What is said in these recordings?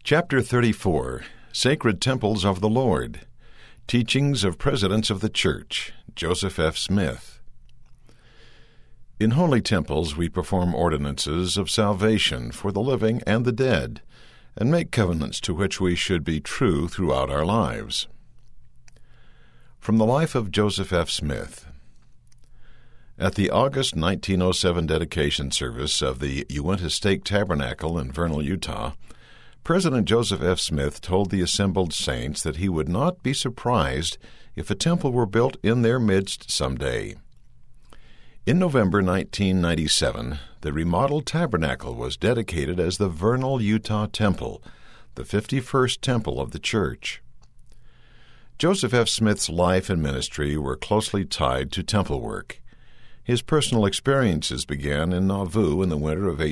Chapter 34, Sacred Temples of the Lord. Teachings of Presidents of the Church, Joseph F. Smith. In holy temples we perform ordinances of salvation for the living and the dead, and make covenants to which we should be true throughout our lives. From the life of Joseph F. Smith. At the August 1907 dedication service of the Uinta Stake Tabernacle in Vernal, Utah, President Joseph F. Smith told the assembled saints that he would not be surprised if a temple were built in their midst someday. In November 1997, the remodeled tabernacle was dedicated as the Vernal, Utah Temple, the 51st temple of the church. Joseph F. Smith's life and ministry were closely tied to temple work. His personal experiences began in Nauvoo in the winter of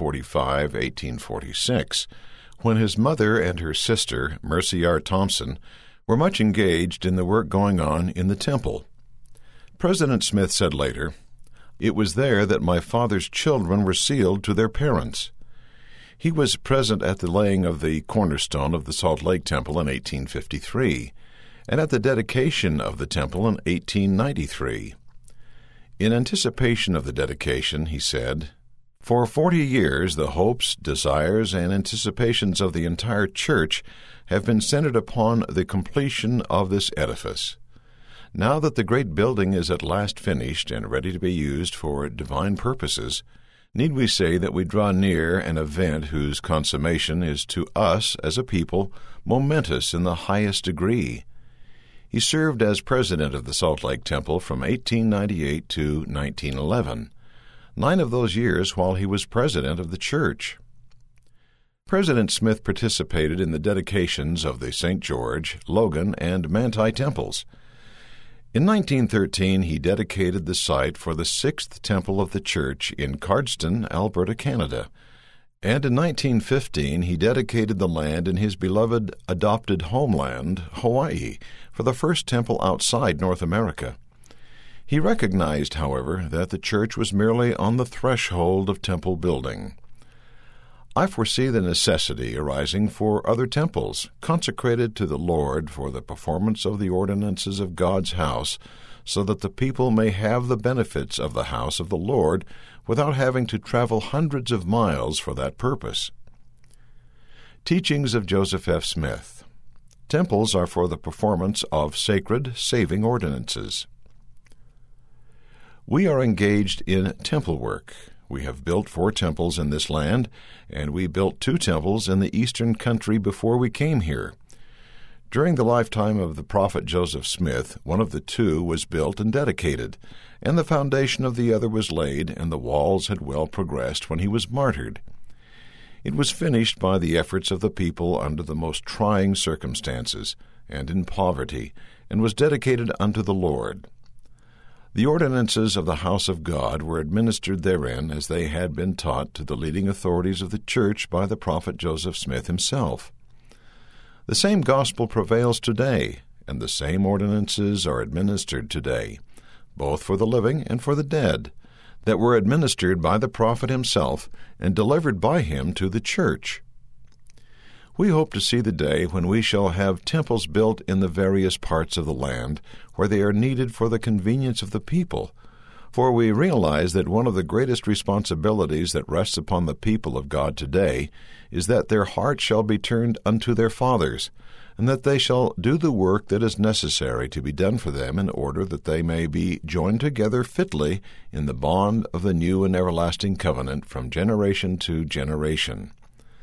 1845-1846, when his mother and her sister, Mercy R. Thompson, were much engaged in the work going on in the temple. President Smith said later, "It was there that my father's children were sealed to their parents." He was present at the laying of the cornerstone of the Salt Lake Temple in 1853, and at the dedication of the temple in 1893. In anticipation of the dedication, he said, "For 40 years the hopes, desires, and anticipations of the entire church have been centered upon the completion of this edifice. Now that the great building is at last finished and ready to be used for divine purposes, need we say that we draw near an event whose consummation is to us as a people momentous in the highest degree." He served as president of the Salt Lake Temple from 1898 to 1911. 9 of those years while he was president of the church. President Smith participated in the dedications of the St. George, Logan, and Manti temples. In 1913, he dedicated the site for the 6th temple of the church in Cardston, Alberta, Canada, and in 1915 he dedicated the land in his beloved adopted homeland, Hawaii, for the first temple outside North America. He recognized, however, that the church was merely on the threshold of temple building. "I foresee the necessity arising for other temples, consecrated to the Lord for the performance of the ordinances of God's house, so that the people may have the benefits of the house of the Lord without having to travel hundreds of miles for that purpose." Teachings of Joseph F. Smith. Temples are for the performance of sacred, saving ordinances. We are engaged in temple work. We have built 4 temples in this land, and we built 2 temples in the eastern country before we came here. During the lifetime of the prophet Joseph Smith, one of the 2 was built and dedicated, and the foundation of the other was laid, and the walls had well progressed when he was martyred. It was finished by the efforts of the people under the most trying circumstances, and in poverty, and was dedicated unto the Lord. The ordinances of the house of God were administered therein as they had been taught to the leading authorities of the church by the prophet Joseph Smith himself. The same gospel prevails today, and the same ordinances are administered today, both for the living and for the dead, that were administered by the prophet himself and delivered by him to the church. We hope to see the day when we shall have temples built in the various parts of the land where they are needed for the convenience of the people, for we realize that one of the greatest responsibilities that rests upon the people of God today is that their hearts shall be turned unto their fathers, and that they shall do the work that is necessary to be done for them in order that they may be joined together fitly in the bond of the new and everlasting covenant from generation to generation.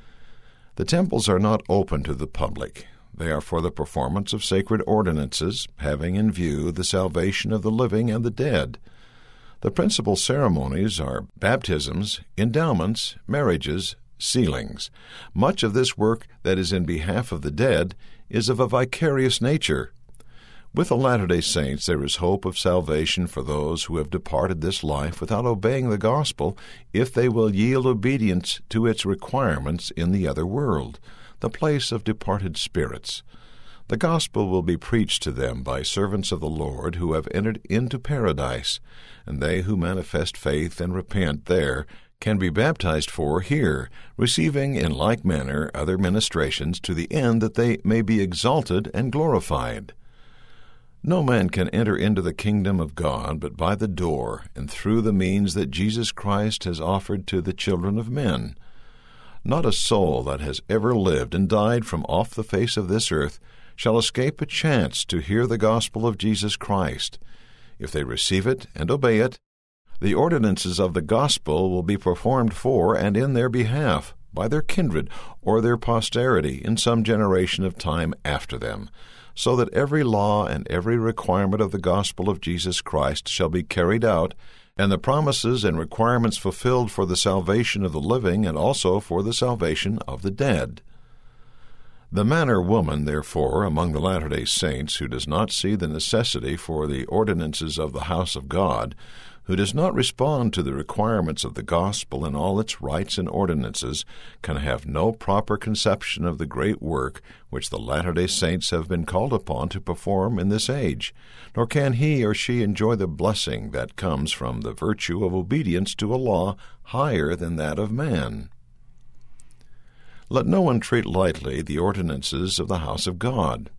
The temples are not open to the public. They are for the performance of sacred ordinances, having in view the salvation of the living and the dead. The principal ceremonies are baptisms, endowments, marriages, sealings. Much of this work that is in behalf of the dead is of a vicarious nature. With the Latter-day Saints there is hope of salvation for those who have departed this life without obeying the gospel, if they will yield obedience to its requirements in the other world, the place of departed spirits. The gospel will be preached to them by servants of the Lord who have entered into paradise, and they who manifest faith and repent there can be baptized for here, receiving in like manner other ministrations to the end that they may be exalted and glorified. No man can enter into the kingdom of God but by the door and through the means that Jesus Christ has offered to the children of men. Not a soul that has ever lived and died from off the face of this earth shall escape a chance to hear the gospel of Jesus Christ. If they receive it and obey it, the ordinances of the gospel will be performed for and in their behalf by their kindred or their posterity in some generation of time after them, so that every law and every requirement of the gospel of Jesus Christ shall be carried out, and the promises and requirements fulfilled for the salvation of the living and also for the salvation of the dead. The man or woman, therefore, among the Latter-day Saints who does not see the necessity for the ordinances of the house of God, who does not respond to the requirements of the gospel in all its rites and ordinances, can have no proper conception of the great work which the Latter-day Saints have been called upon to perform in this age, nor can he or she enjoy the blessing that comes from the virtue of obedience to a law higher than that of man. Let no one treat lightly the ordinances of the house of God.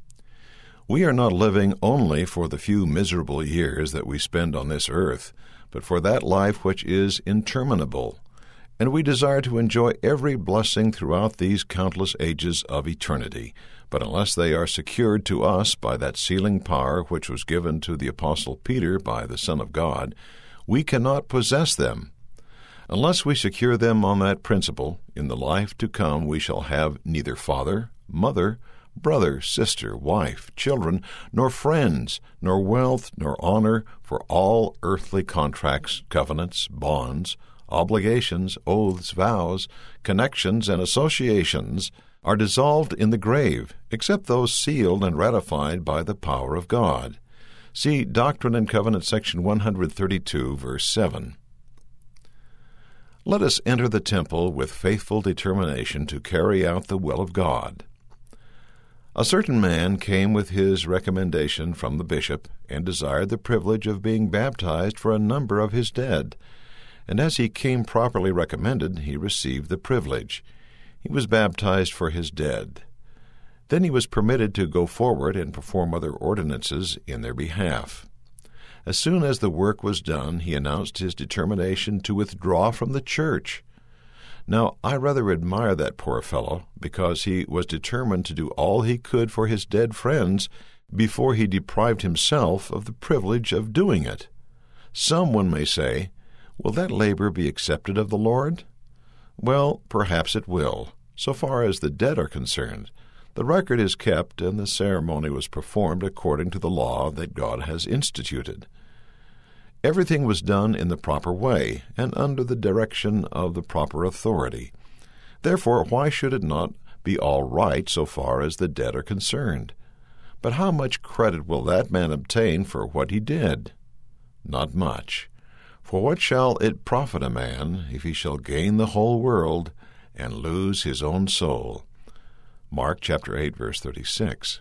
We are not living only for the few miserable years that we spend on this earth, but for that life which is interminable, and we desire to enjoy every blessing throughout these countless ages of eternity. But unless they are secured to us by that sealing power which was given to the Apostle Peter by the Son of God, we cannot possess them. Unless we secure them on that principle, in the life to come we shall have neither father, mother, brother, sister, wife, children, nor friends, nor wealth, nor honor, for all earthly contracts, covenants, bonds, obligations, oaths, vows, connections, and associations are dissolved in the grave, except those sealed and ratified by the power of God. See Doctrine and Covenants, section 132, verse 7. Let us enter the temple with faithful determination to carry out the will of God. A certain man came with his recommendation from the bishop and desired the privilege of being baptized for a number of his dead. And as he came properly recommended, he received the privilege. He was baptized for his dead. Then he was permitted to go forward and perform other ordinances in their behalf. As soon as the work was done, he announced his determination to withdraw from the church. Now, I rather admire that poor fellow, because he was determined to do all he could for his dead friends before he deprived himself of the privilege of doing it. Someone may say, "Will that labor be accepted of the Lord?" Well, perhaps it will, so far as the dead are concerned. The record is kept, and the ceremony was performed according to the law that God has instituted. Everything was done in the proper way, and under the direction of the proper authority. Therefore, why should it not be all right so far as the dead are concerned? But how much credit will that man obtain for what he did? Not much. For what shall it profit a man if he shall gain the whole world and lose his own soul? Mark chapter 8, verse 36.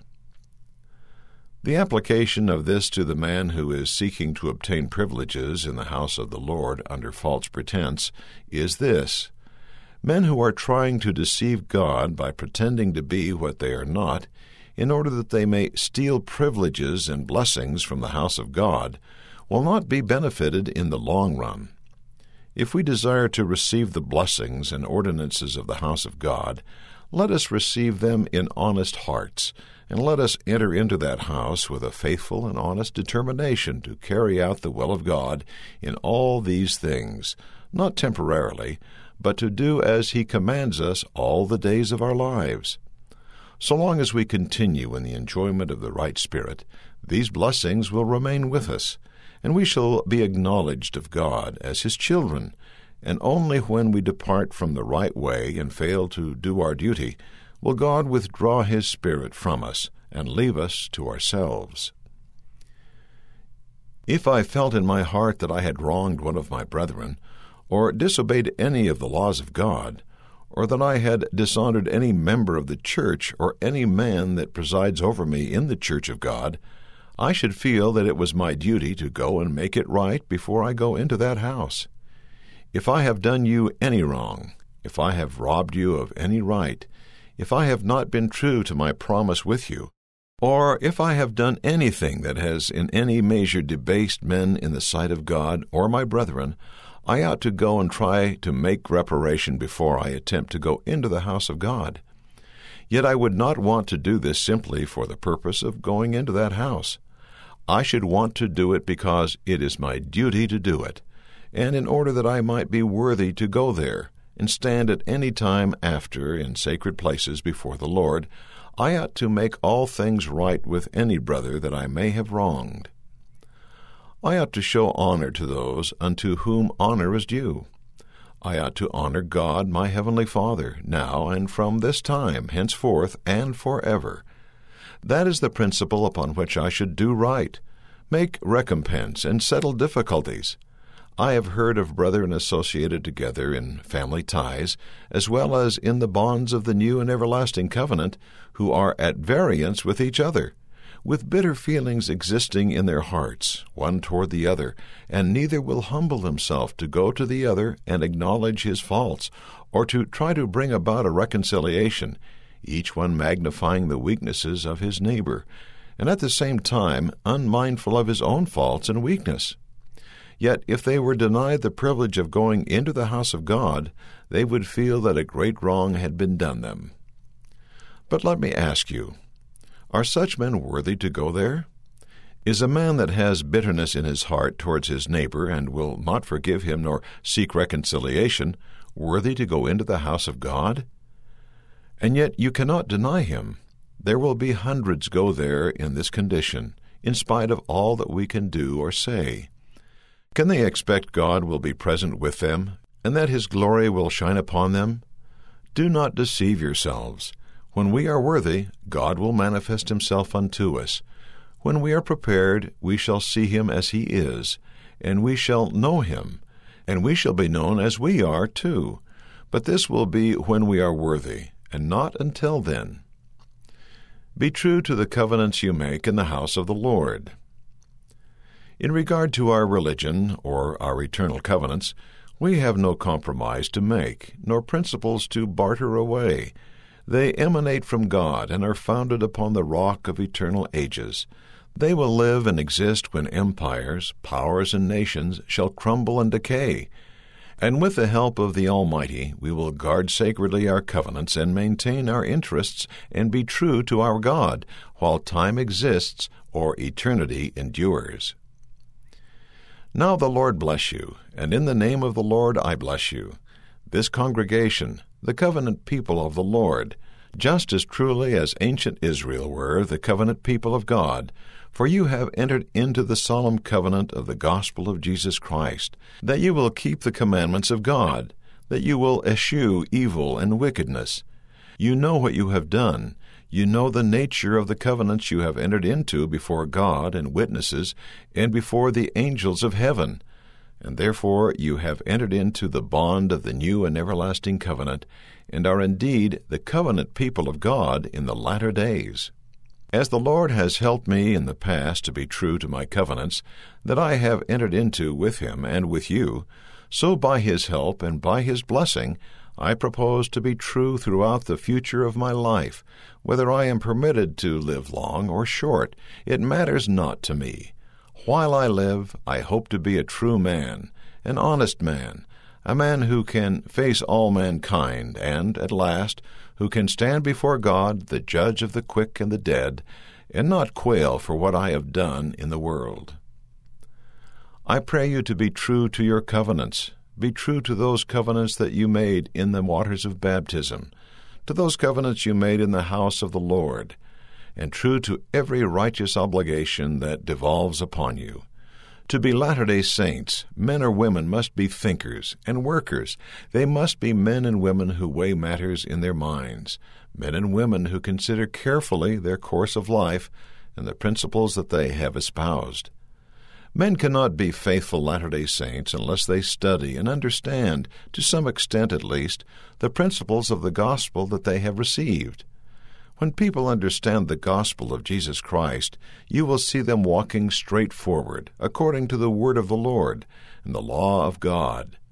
The application of this to the man who is seeking to obtain privileges in the house of the Lord under false pretense is this: men who are trying to deceive God by pretending to be what they are not, in order that they may steal privileges and blessings from the house of God, will not be benefited in the long run. If we desire to receive the blessings and ordinances of the house of God, let us receive them in honest hearts, and let us enter into that house with a faithful and honest determination to carry out the will of God in all these things, not temporarily, but to do as He commands us all the days of our lives. So long as we continue in the enjoyment of the right spirit, these blessings will remain with us, and we shall be acknowledged of God as His children, and only when we depart from the right way and fail to do our duty will God withdraw His Spirit from us and leave us to ourselves. If I felt in my heart that I had wronged one of my brethren, or disobeyed any of the laws of God, or that I had dishonored any member of the church or any man that presides over me in the church of God, I should feel that it was my duty to go and make it right before I go into that house. If I have done you any wrong, if I have robbed you of any right, if I have not been true to my promise with you, or if I have done anything that has in any measure debased men in the sight of God or my brethren, I ought to go and try to make reparation before I attempt to go into the house of God. Yet I would not want to do this simply for the purpose of going into that house. I should want to do it because it is my duty to do it, and in order that I might be worthy to go there and stand at any time after in sacred places before the Lord, I ought to make all things right with any brother that I may have wronged. I ought to show honor to those unto whom honor is due. I ought to honor God my heavenly Father, now and from this time, henceforth, and forever. That is the principle upon which I should do right, make recompense, and settle difficulties. I have heard of brethren associated together in family ties, as well as in the bonds of the new and everlasting covenant, who are at variance with each other, with bitter feelings existing in their hearts, one toward the other, and neither will humble himself to go to the other and acknowledge his faults, or to try to bring about a reconciliation, each one magnifying the weaknesses of his neighbor, and at the same time unmindful of his own faults and weakness. Yet if they were denied the privilege of going into the house of God, they would feel that a great wrong had been done them. But let me ask you, are such men worthy to go there? Is a man that has bitterness in his heart towards his neighbor and will not forgive him nor seek reconciliation worthy to go into the house of God? And yet you cannot deny him. There will be hundreds go there in this condition, in spite of all that we can do or say. Can they expect God will be present with them, and that His glory will shine upon them? Do not deceive yourselves. When we are worthy, God will manifest Himself unto us. When we are prepared, we shall see Him as He is, and we shall know Him, and we shall be known as we are too. But this will be when we are worthy, and not until then. Be true to the covenants you make in the house of the Lord. In regard to our religion, or our eternal covenants, we have no compromise to make, nor principles to barter away. They emanate from God and are founded upon the rock of eternal ages. They will live and exist when empires, powers, and nations shall crumble and decay. And with the help of the Almighty, we will guard sacredly our covenants and maintain our interests and be true to our God, while time exists or eternity endures. Now the Lord bless you, and in the name of the Lord I bless you. This congregation, the covenant people of the Lord, just as truly as ancient Israel were the covenant people of God, for you have entered into the solemn covenant of the gospel of Jesus Christ, that you will keep the commandments of God, that you will eschew evil and wickedness. You know what you have done. You know the nature of the covenants you have entered into before God and witnesses, and before the angels of heaven. And therefore you have entered into the bond of the new and everlasting covenant, and are indeed the covenant people of God in the latter days. As the Lord has helped me in the past to be true to my covenants, that I have entered into with Him and with you, so by His help and by His blessing I propose to be true throughout the future of my life. Whether I am permitted to live long or short, it matters not to me. While I live, I hope to be a true man, an honest man, a man who can face all mankind, and, at last, who can stand before God, the judge of the quick and the dead, and not quail for what I have done in the world. I pray you to be true to your covenants. Be true to those covenants that you made in the waters of baptism, to those covenants you made in the house of the Lord, and true to every righteous obligation that devolves upon you. To be Latter-day Saints, men or women must be thinkers and workers. They must be men and women who weigh matters in their minds, men and women who consider carefully their course of life and the principles that they have espoused. Men cannot be faithful Latter-day Saints unless they study and understand, to some extent at least, the principles of the gospel that they have received. When people understand the gospel of Jesus Christ, you will see them walking straight forward, according to the word of the Lord and the law of God,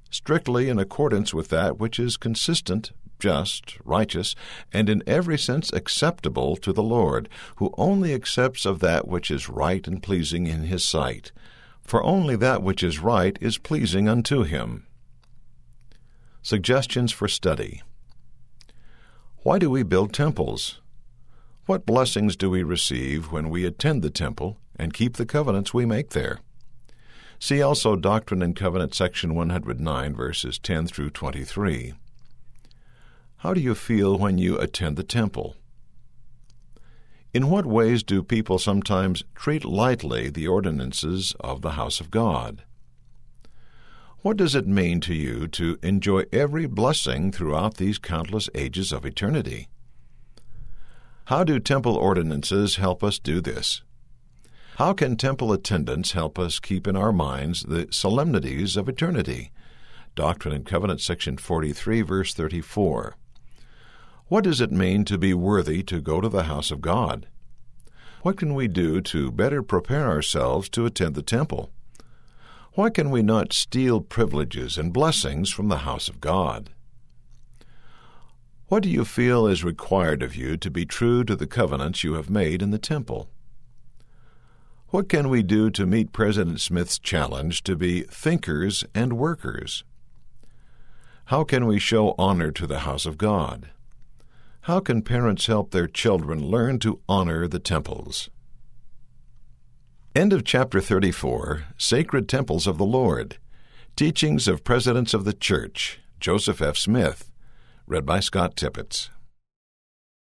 strictly in accordance with that which is consistent, just, righteous, and in every sense acceptable to the Lord, who only accepts of that which is right and pleasing in His sight. For only that which is right is pleasing unto Him. Suggestions for study. Why do we build temples? What blessings do we receive when we attend the temple and keep the covenants we make there? See also Doctrine and Covenants, section 109, verses 10 through 23. How do you feel when you attend the temple? In what ways do people sometimes treat lightly the ordinances of the house of God? What does it mean to you to enjoy every blessing throughout these countless ages of eternity? How do temple ordinances help us do this? How can temple attendance help us keep in our minds the solemnities of eternity? Doctrine and Covenants, section 43, verse 34. What does it mean to be worthy to go to the house of God? What can we do to better prepare ourselves to attend the temple? Why can we not steal privileges and blessings from the house of God? What do you feel is required of you to be true to the covenants you have made in the temple? What can we do to meet President Smith's challenge to be thinkers and workers? How can we show honor to the house of God? How can parents help their children learn to honor the temples? End of chapter 34, Sacred Temples of the Lord. Teachings of Presidents of the Church, Joseph F. Smith. Read by Scott Tippett.